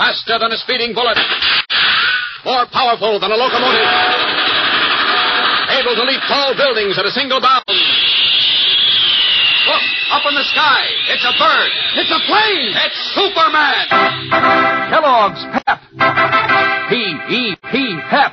Faster than a speeding bullet. More powerful than a locomotive. Able to leap tall buildings at a single bound. Look, up in the sky. It's a bird. It's a plane. It's Superman. Kellogg's Pep. P-E-P, Pep.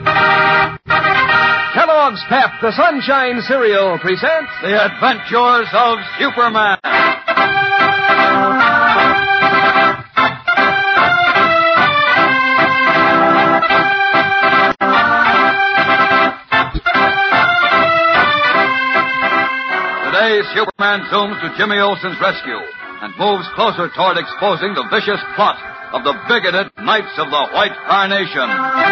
Kellogg's Pep, the Sunshine Cereal, presents The Adventures of Superman. Today, Superman zooms to Jimmy Olsen's rescue and moves closer toward exposing the vicious plot of the bigoted Knights of the White Carnation.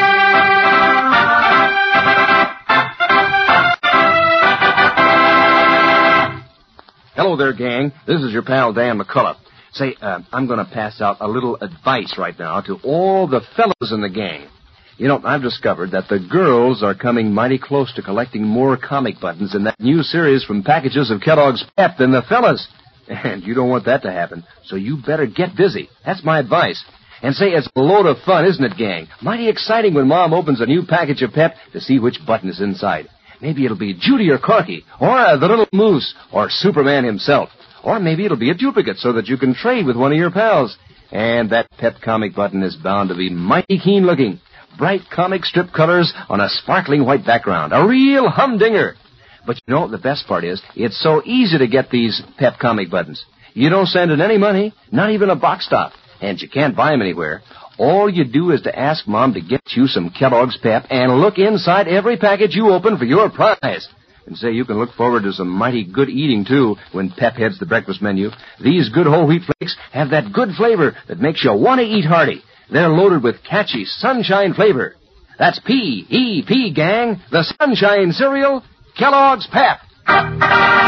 Hello there, gang. This is your pal, Dan McCullough. Say, I'm going to pass out a little advice right now to all the fellows in the gang. You know, I've discovered that the girls are coming mighty close to collecting more comic buttons in that new series from packages of Kellogg's Pep than the fellas. And you don't want that to happen, so you better get busy. That's my advice. And say, it's a load of fun, isn't it, gang? Mighty exciting when Mom opens a new package of Pep to see which button is inside. Maybe it'll be Judy or Corky, or the little moose, or Superman himself. Or maybe it'll be a duplicate so that you can trade with one of your pals. And that Pep comic button is bound to be mighty keen looking. Bright comic strip colors on a sparkling white background. A real humdinger. But you know, the best part is, it's so easy to get these Pep comic buttons. You don't send in any money, not even a box stop. And you can't buy them anywhere. All you do is to ask Mom to get you some Kellogg's Pep and look inside every package you open for your prize. And say, you can look forward to some mighty good eating, too, when Pep heads the breakfast menu. These good whole wheat flakes have that good flavor that makes you want to eat hearty. They're loaded with catchy sunshine flavor. That's P-E-P, gang, the Sunshine Cereal, Kellogg's Pep. And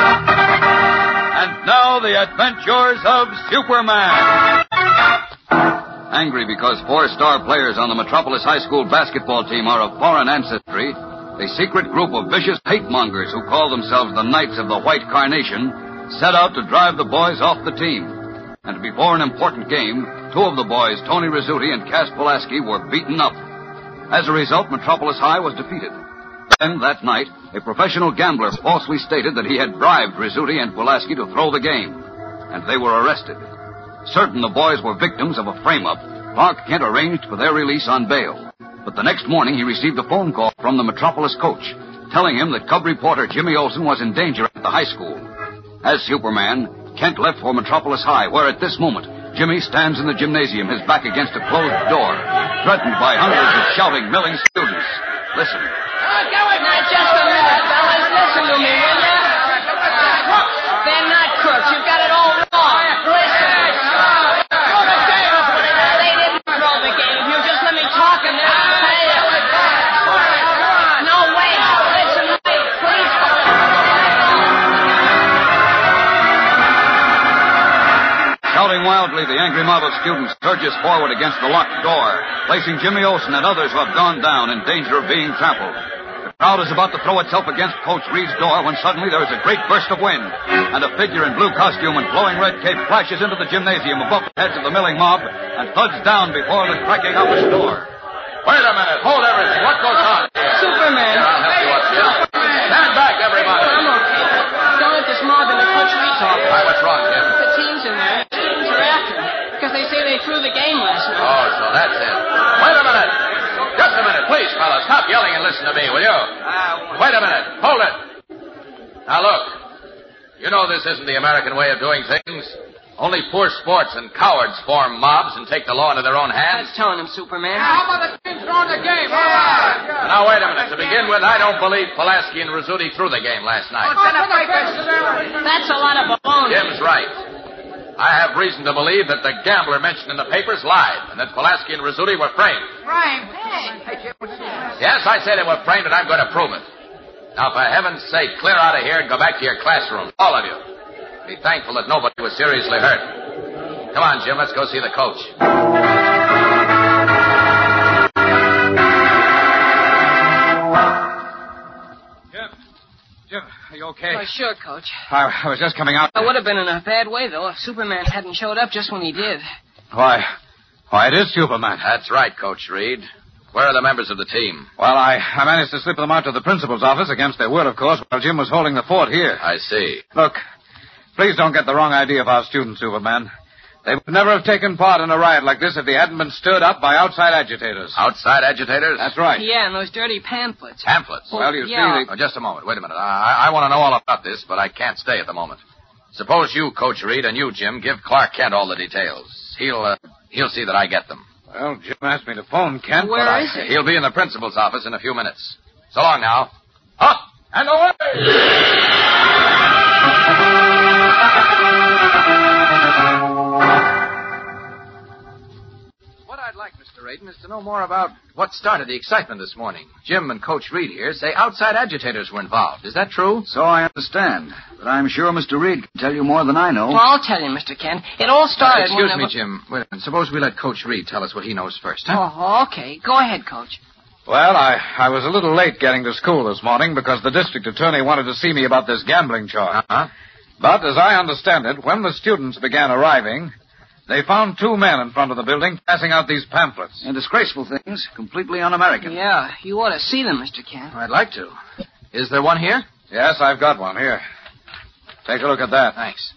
now, the adventures of Superman. Angry because 4-star players on the Metropolis High School basketball team are of foreign ancestry, a secret group of vicious hate-mongers who call themselves the Knights of the White Carnation set out to drive the boys off the team. And before an important game, 2 of the boys, Tony Rizzuti and Cass Pulaski, were beaten up. As a result, Metropolis High was defeated. Then, that night, a professional gambler falsely stated that he had bribed Rizzuti and Pulaski to throw the game. And they were arrested. Certain the boys were victims of a frame-up, Clark Kent arranged for their release on bail. But the next morning, he received a phone call from the Metropolis coach, telling him that cub reporter Jimmy Olsen was in danger at the high school. As Superman, Kent left for Metropolis High, where at this moment, Jimmy stands in the gymnasium, his back against a closed door, threatened by hundreds of shouting, milling students. Listen. Go it now, just a minute, fellas. Listen to me, will you? They're not crooks. You've got it all wrong. Listen. They didn't throw the game. If you just let me talk and then I'll tell you. No, wait. Listen, wait, please. Shouting wildly, the angry mob of students surges forward against the locked door, placing Jimmy Olsen and others who have gone down in danger of being trampled. The crowd is about to throw itself against Coach Reed's door when suddenly there is a great burst of wind, and a figure in blue costume and flowing red cape flashes into the gymnasium above the heads of the milling mob and thuds down before the cracking office door. Wait a minute. Hold everything. What goes on? Superman. Here, I'll help you up, Jim. Stand back, everybody. I'm okay. Don't let this mob into Coach Reed's office. Why, what's wrong, Jim? The team's in there. The students are after them because they say they threw the game last night. Oh, so that's it. Wait a minute. Just a minute. Please, fellas, stop yelling and listen to me, will you? Wait a minute. Hold it. Now, look. You know this isn't the American way of doing things. Only poor sports and cowards form mobs and take the law into their own hands. That's telling him, Superman. How about the team throwing the game? All right. Now, wait a minute. To begin with, I don't believe Pulaski and Rizzuti threw the game last night. That's a lot of baloney. Jim's right. I have reason to believe that the gambler mentioned in the papers lied, and that Pulaski and Rizzuti were framed. Framed? Yes, I say they were framed, and I'm going to prove it. Now, for heaven's sake, clear out of here and go back to your classroom, all of you. Be thankful that nobody was seriously hurt. Come on, Jim, let's go see the coach. Jim, are you okay? Oh, sure, Coach. I was just coming out. It would have been in a bad way, though, if Superman hadn't showed up just when he did. Why? Why, it is Superman. That's right, Coach Reed. Where are the members of the team? Well, I managed to slip them out to the principal's office against their will, of course, while Jim was holding the fort here. I see. Look, please don't get the wrong idea of our students, Superman. They would never have taken part in a riot like this if they hadn't been stirred up by outside agitators. Outside agitators? That's right. Yeah, and those dirty pamphlets. Pamphlets? Well, you yeah. see, Oh, just a moment. Wait a minute. I want to know all about this, but I can't stay at the moment. Suppose you, Coach Reed, and you, Jim, give Clark Kent all the details. He'll see that I get them. Well, Jim asked me to phone Kent. Where is he? He'll be in the principal's office in a few minutes. So long now. Up and away! What I'd like, Mr. Raiden, is to know more about what started the excitement this morning. Jim and Coach Reed here say outside agitators were involved. Is that true? So I understand. But I'm sure Mr. Reed can tell you more than I know. Well, I'll tell you, Mr. Kent. It all started Excuse when... me, Jim. Wait a minute. Suppose we let Coach Reed tell us what he knows first, huh? Oh, okay. Go ahead, Coach. Well, I was a little late getting to school this morning because the district attorney wanted to see me about this gambling charge. Uh-huh. But as I understand it, when the students began arriving, they found two men in front of the building passing out these pamphlets. And disgraceful things, completely un-American. Yeah, you ought to see them, Mr. Kent. I'd like to. Is there one here? Yes, I've got one here. Take a look at that. Thanks.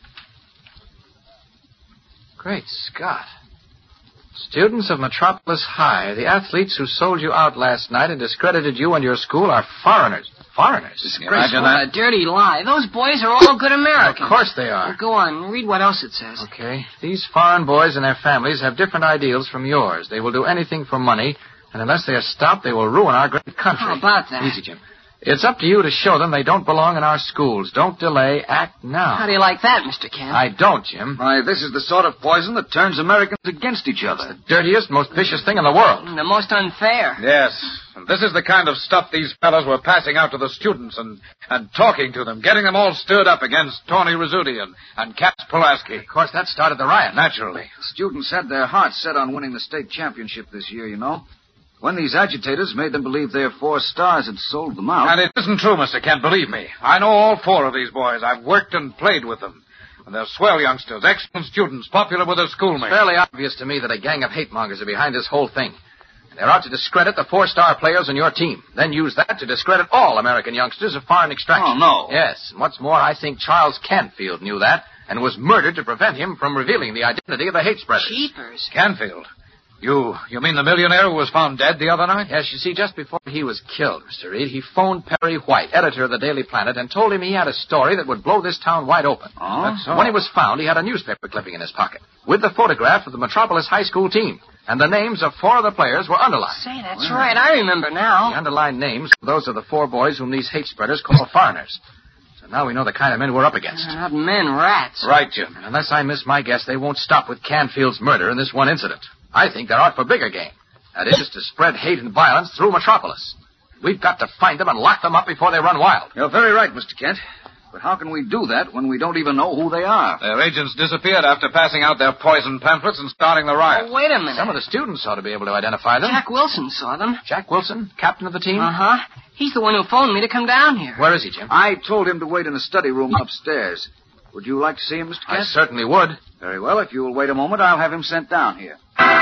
Great Scott. Students of Metropolis High, the athletes who sold you out last night and discredited you and your school are foreigners. Foreigners? Imagine What that. a dirty lie. Those boys are all good Americans. Of course they are. Well, go on. Read what else it says. Okay. These foreign boys and their families have different ideals from yours. They will do anything for money, and unless they are stopped, they will ruin our great country. How about that? Easy, Jim. It's up to you to show them they don't belong in our schools. Don't delay. Act now. How do you like that, Mr. Kent? I don't, Jim. Why, this is the sort of poison that turns Americans against each other. Dirtiest, most vicious thing in the world. The most unfair. Yes. And this is the kind of stuff these fellows were passing out to the students and talking to them, getting them all stirred up against Tony Rizzuti and Caps Pulaski. Of course, that started the riot. Naturally. Students had their hearts set on winning the state championship this year, you know. When these agitators made them believe their 4 stars had sold them out. And it isn't true, Mr. Kent, believe me. I know all 4 of these boys. I've worked and played with them. And they're swell youngsters, excellent students, popular with their schoolmates. It's fairly obvious to me that a gang of hate mongers are behind this whole thing. They're out to discredit the 4-star players on your team, then use that to discredit all American youngsters of foreign extraction. Oh, no. Yes, and what's more, I think Charles Canfield knew that and was murdered to prevent him from revealing the identity of the hate spreaders. Jeepers. Canfield? You mean the millionaire who was found dead the other night? Yes, you see, just before he was killed, Mr. Reed, he phoned Perry White, editor of the Daily Planet, and told him he had a story that would blow this town wide open. Oh? That's so. When he was found, he had a newspaper clipping in his pocket with the photograph of the Metropolis High School team, and the names of 4 of the players were underlined. Say, that's right. I remember now. The underlined names were those of the 4 boys whom these hate spreaders call foreigners. So now we know the kind of men we're up against. They're not men, rats. Right, Jim. And unless I miss my guess, they won't stop with Canfield's murder in this one incident. I think they're out for bigger game. That is to spread hate and violence through Metropolis. We've got to find them and lock them up before they run wild. You're very right, Mr. Kent. But how can we do that when we don't even know who they are? Their agents disappeared after passing out their poison pamphlets and starting the riot. Oh, wait a minute. Some of the students ought to be able to identify them. Jack Wilson saw them. Jack Wilson, captain of the team? Uh-huh. He's the one who phoned me to come down here. Where is he, Jim? I told him to wait in the study room upstairs. Would you like to see him, Mr. Kent? I certainly would. Very well. If you'll wait a moment, I'll have him sent down here.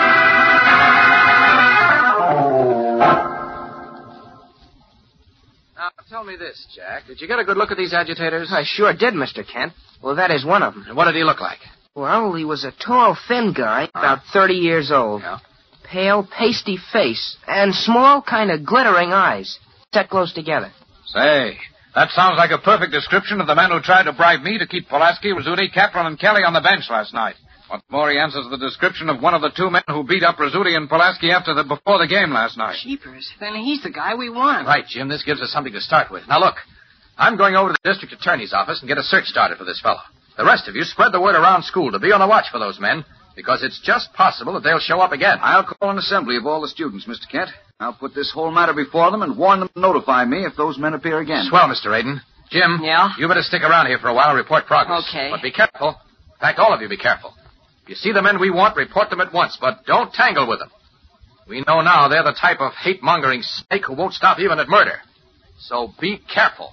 Now, tell me this, Jack. Did you get a good look at these agitators? I sure did, Mr. Kent. Well, that is one of them. And what did he look like? Well, he was a tall, thin guy, about 30 years old. Yeah. Pale, pasty face, and small, kind of glittering eyes, set close together. Say, that sounds like a perfect description of the men who tried to bribe me to keep Pulaski, Rizzuti, Kaplan, and Kelly on the bench last night. What's more, he answers the description of one of the 2 men who beat up Rizzuti and Pulaski before the game last night. Jeepers. Then he's the guy we want. Right, Jim. This gives us something to start with. Now, look. I'm going over to the district attorney's office and get a search started for this fellow. The rest of you spread the word around school to be on the watch for those men, because it's just possible that they'll show up again. I'll call an assembly of all the students, Mr. Kent. I'll put this whole matter before them and warn them to notify me if those men appear again. Swell, Mr. Aiden. Jim, Yeah? you better stick around here for a while and report progress. Okay. But be careful. In fact, all of you be careful. If you see the men we want, report them at once, but don't tangle with them. We know now they're the type of hate-mongering snake who won't stop even at murder. So be careful.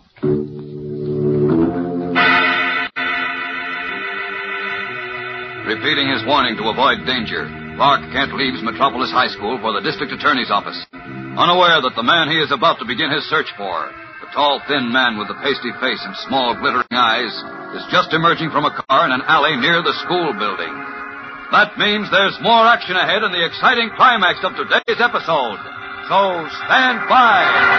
Repeating his warning to avoid danger, Clark Kent leaves Metropolis High School for the district attorney's office, unaware that the man he is about to begin his search for, the tall, thin man with the pasty face and small, glittering eyes, is just emerging from a car in an alley near the school building. That means there's more action ahead in the exciting climax of today's episode. So stand by.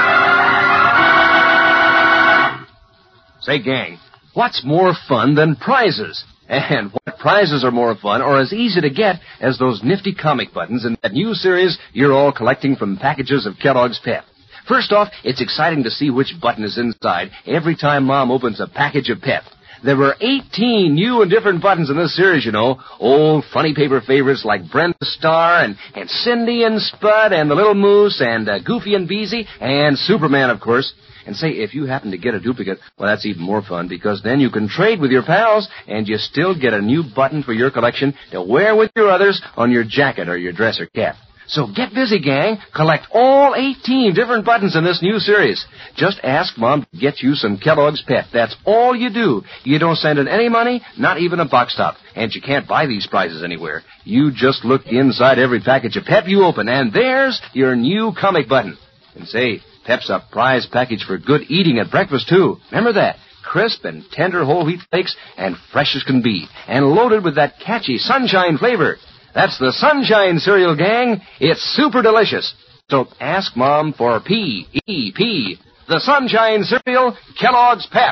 Say, gang, what's more fun than prizes? And what prizes are more fun or as easy to get as those nifty comic buttons in that new series you're all collecting from packages of Kellogg's Pep? First off, it's exciting to see which button is inside every time Mom opens a package of Pep. There were 18 new and different buttons in this series, you know. Old funny paper favorites like Brenda Starr and Cindy and Spud and the Little Moose and Goofy and Beezy and Superman, of course. And say, if you happen to get a duplicate, well, that's even more fun because then you can trade with your pals and you still get a new button for your collection to wear with your others on your jacket or your dress or cap. So get busy, gang. Collect all 18 different buttons in this new series. Just ask Mom to get you some Kellogg's Pep. That's all you do. You don't send in any money, not even a box top. And you can't buy these prizes anywhere. You just look inside every package of Pep you open, and there's your new comic button. And say, Pep's a prize package for good eating at breakfast, too. Remember that? Crisp and tender whole wheat flakes and fresh as can be. And loaded with that catchy sunshine flavor. That's the Sunshine Cereal, gang. It's super delicious. So ask Mom for P-E-P, the Sunshine Cereal, Kellogg's Pep.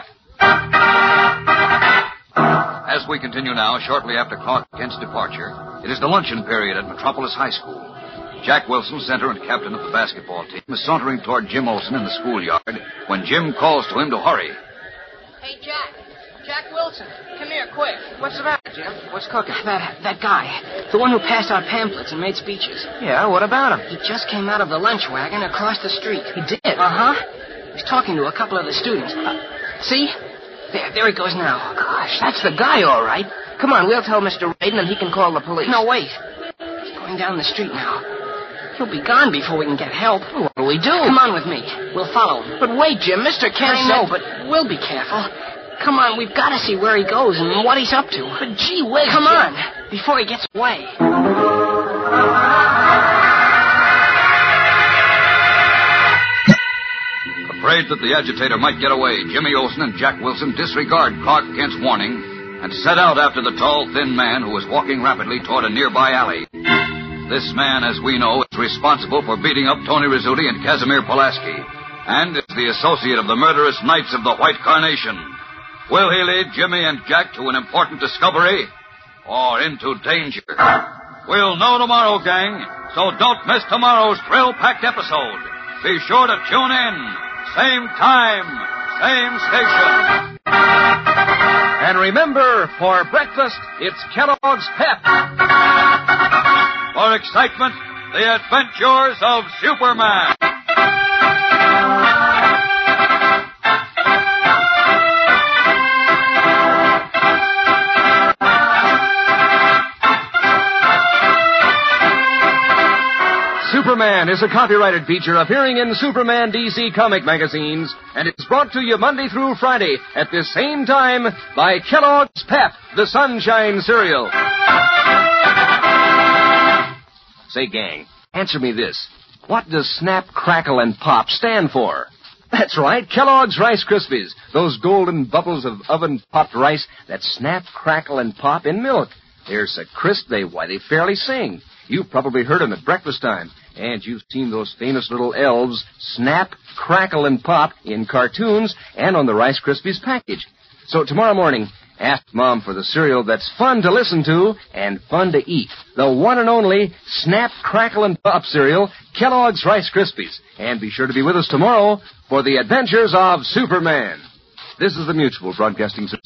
As we continue now, shortly after Clark Kent's departure, it is the luncheon period at Metropolis High School. Jack Wilson, center and captain of the basketball team, is sauntering toward Jim Olsen in the schoolyard when Jim calls to him to hurry. Hey, Jack. Jack Wilson. Come here, quick. What's the matter, Jim? What's cooking? That guy. The one who passed out pamphlets and made speeches. Yeah, what about him? He just came out of the lunch wagon across the street. He did? Uh-huh. He's talking to a couple of the students. See? There he goes now. Gosh, that's the guy, all right. Come on, we'll tell Mr. Raiden and he can call the police. No, wait. He's going down the street now. He'll be gone before we can get help. What do we do? Come on with me. We'll follow him. But wait, Jim, Mr. Kent I know, but we'll be careful. Come on, we've got to see where he goes and what he's up to. But gee whiz, Come Jim. on, before he gets away. Afraid that the agitator might get away, Jimmy Olsen and Jack Wilson disregard Clark Kent's warning and set out after the tall, thin man who was walking rapidly toward a nearby alley. This man, as we know, is responsible for beating up Tony Rizzuti and Casimir Pulaski, and is the associate of the murderous Knights of the White Carnation. Will he lead Jimmy and Jack to an important discovery or into danger? We'll know tomorrow, gang, so don't miss tomorrow's thrill-packed episode. Be sure to tune in. Same time, same station. And remember, for breakfast, it's Kellogg's Pep. For excitement, the adventures of Superman. Superman is a copyrighted feature appearing in Superman DC comic magazines, and it's brought to you Monday through Friday at this same time by Kellogg's Pep, the Sunshine Cereal. Say, gang, answer me this. What does Snap, Crackle, and Pop stand for? That's right, Kellogg's Rice Krispies. Those golden bubbles of oven-popped rice that snap, crackle, and pop in milk. They're so crisp, they fairly sing. You've probably heard them at breakfast time. And you've seen those famous little elves snap, crackle, and pop in cartoons and on the Rice Krispies package. So tomorrow morning, ask Mom for the cereal that's fun to listen to and fun to eat. The one and only Snap, Crackle, and Pop cereal, Kellogg's Rice Krispies. And be sure to be with us tomorrow for the adventures of Superman. This is the Mutual Broadcasting System.